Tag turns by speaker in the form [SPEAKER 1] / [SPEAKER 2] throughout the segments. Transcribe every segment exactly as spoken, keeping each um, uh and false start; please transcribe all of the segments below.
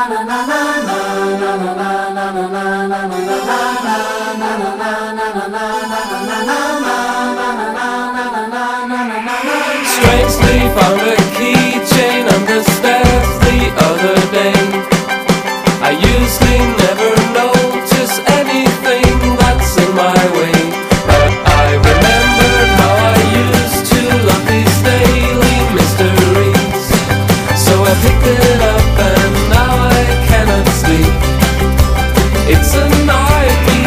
[SPEAKER 1] Strangely found a keychain on the stairs the other day. I usually never notice anything that's in my way, but I remembered how I used to love these daily mysteries. So I picked it up and now I cannot sleep. It's a nightmare.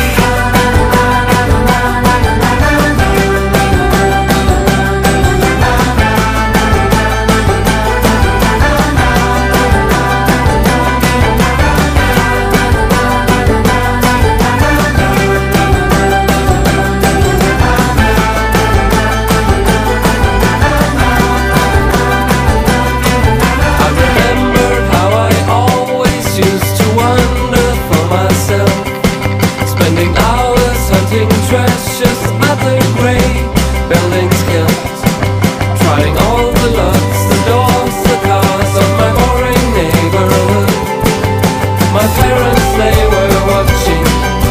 [SPEAKER 1] Spending hours hunting treasures at the grey buildings guilt, trying all the locks, the doors, the cars of my boring neighborhood. My parents, they were watching,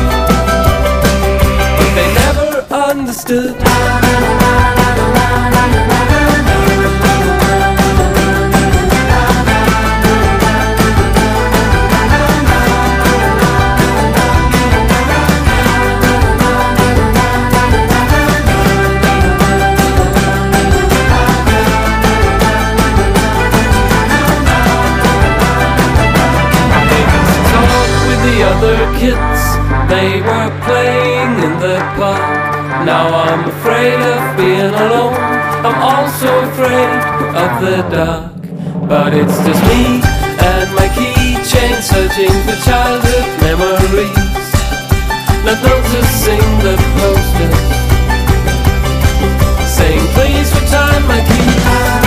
[SPEAKER 1] but they never understood. Other kids, they were playing in the park. Now I'm afraid of being alone. I'm also afraid of the dark. But it's just me and my keychain, searching for childhood memories, not noticing the posters saying please return my key.